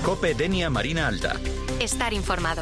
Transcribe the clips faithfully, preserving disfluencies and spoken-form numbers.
COPE Denia Marina Alta. Estar informado.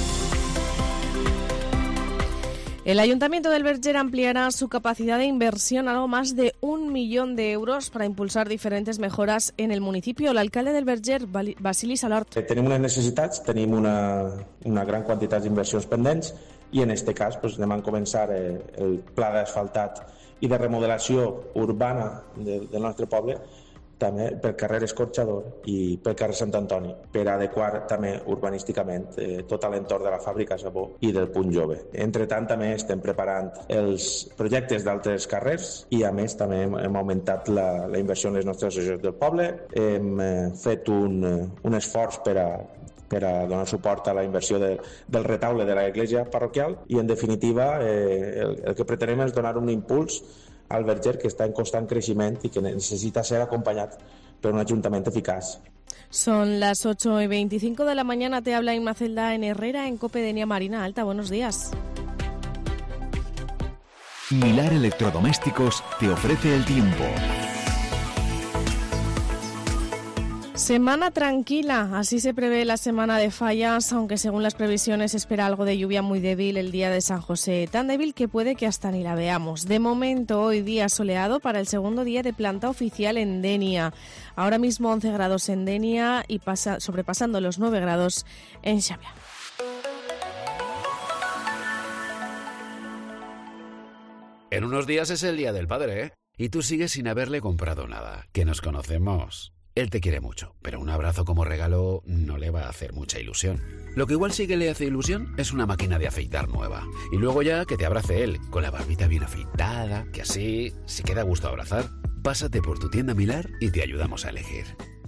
El Ayuntamiento del Verger ampliará su capacidad de inversión a algo más de un millón de euros para impulsar diferentes mejoras en el municipio. El alcalde del Verger, Basili Salort. Tenim unes necessitats, tenim una, una gran quantitat d'inversions pendents i en aquest cas doncs, anem a començar eh, el pla d'asfaltat i de remodelació urbana de, del nostre poble també pel carrer Escorxador i pel carrer Sant Antoni, per adequar també urbanísticament eh, tot l'entorn de la fàbrica Sabó i del Punt Jove. Entre tant, també estem preparant els projectes d'altres carrers i, a més, també hem, hem augmentat la, la inversió en les nostres associacions del poble. Hem eh, fet un, un esforç per a per a donar suport a la inversió de, del retaule de l'església parroquial i, en definitiva, eh, el, el que pretenem és donar un impuls al Verger, que está en constante crecimiento y que necesita ser acompañado por un ayuntamiento eficaz. Son las ocho y veinticinco de la mañana. Te habla Inma Celda en Herrera, en COPE Denia Marina Alta. Buenos días. Milar Electrodomésticos te ofrece el tiempo. Semana tranquila, así se prevé la semana de fallas, aunque según las previsiones se espera algo de lluvia muy débil el día de San José, tan débil que puede que hasta ni la veamos. De momento, hoy día soleado para el segundo día de planta oficial en Denia. Ahora mismo once grados en Denia y pasa, sobrepasando los nueve grados en Xavia. En unos días es el Día del Padre, ¿eh? Y tú sigues sin haberle comprado nada, que nos conocemos. Él te quiere mucho, pero un abrazo como regalo no le va a hacer mucha ilusión. Lo que igual sí que le hace ilusión es una máquina de afeitar nueva. Y luego ya que te abrace él, con la barbita bien afeitada, que así, si queda gusto abrazar, pásate por tu tienda Milar y te ayudamos a elegir.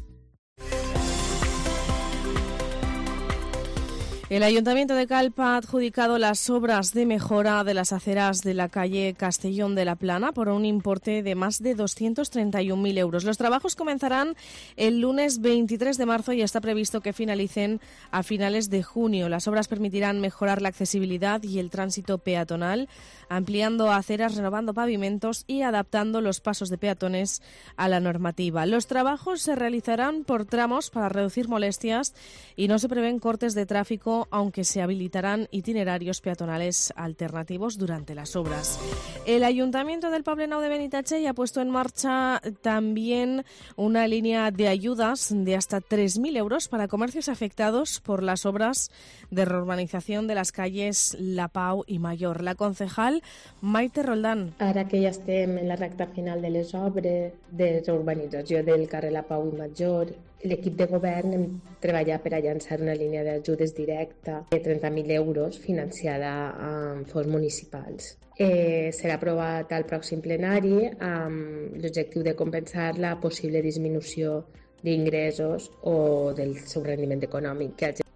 El Ayuntamiento de Calpa ha adjudicado las obras de mejora de las aceras de la calle Castellón de la Plana por un importe de más de doscientos treinta y un mil euros. Los trabajos comenzarán el lunes veintitrés de marzo y está previsto que finalicen a finales de junio. Las obras permitirán mejorar la accesibilidad y el tránsito peatonal, ampliando aceras, renovando pavimentos y adaptando los pasos de peatones a la normativa. Los trabajos se realizarán por tramos para reducir molestias y no se prevén cortes de tráfico, aunque se habilitarán itinerarios peatonales alternativos durante las obras. El Ayuntamiento del Poblenou de Benitatxell ha puesto en marcha también una línea de ayudas de hasta tres mil euros para comercios afectados por las obras de reurbanización de las calles La Pau i Mayor. La concejal Maite Roldán. Ara que ja estem en la recta final de les obres de reurbanització del carrer La Pau i Major, l'equip de govern hem treballat per a llançar una línia d'ajudes directa de trenta mil euros financiada amb fons municipals. Eh, serà aprovat al pròxim plenari amb l'objectiu de compensar la possible disminució d'ingressos o del seu rendiment econòmic que hagi.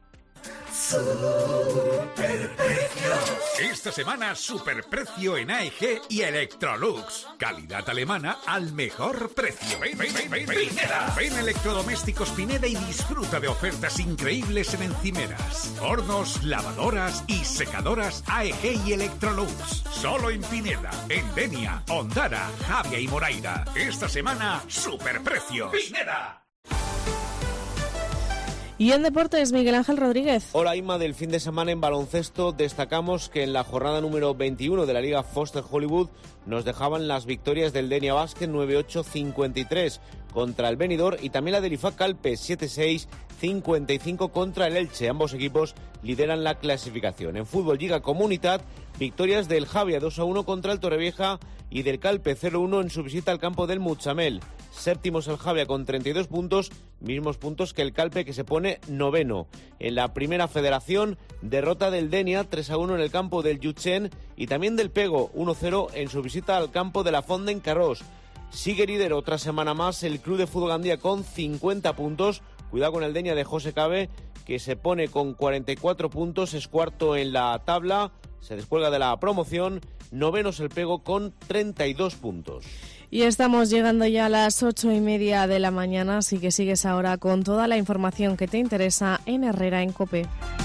Superprecios. Esta semana superprecio en A E G y Electrolux. Calidad alemana al mejor precio. Ven, ven, ven, ven, ven. Pineda. Ven Electrodomésticos Pineda y disfruta de ofertas increíbles en encimeras, hornos, lavadoras y secadoras A E G y Electrolux. Solo en Pineda, en Denia, Ondara, Javia y Moraira. Esta semana superprecios. Pineda. Y en deportes, Miguel Ángel Rodríguez. Hola, Inma. Del fin de semana en baloncesto destacamos que en la jornada número veintiuno de la Liga Foster Hollywood nos dejaban las victorias del Denia Basket nueve ocho cincuenta y tres contra el Benidorm y también la del I F A Calpe siete seis cincuenta y cinco contra el Elche. Ambos equipos lideran la clasificación. En fútbol Lliga Comunitat, victorias del Javia dos a uno contra el Torrevieja y del Calpe cero uno en su visita al campo del Mutxamel. Séptimos el Javia con treinta y dos puntos, mismos puntos que el Calpe, que se pone noveno. En la primera federación, derrota del Denia tres a uno en el campo del Llutxent y también del Pego uno cero en su visita al campo de la Fonda en Carrós. Sigue líder otra semana más el Club de Fútbol Gandía con cincuenta puntos. Cuidado con el Denia de José Cabe, que se pone con cuarenta y cuatro puntos, es cuarto en la tabla, se descuelga de la promoción. Novenos el Pego con treinta y dos puntos. Y estamos llegando ya a las ocho y media de la mañana, así que sigues ahora con toda la información que te interesa en Herrera en COPE.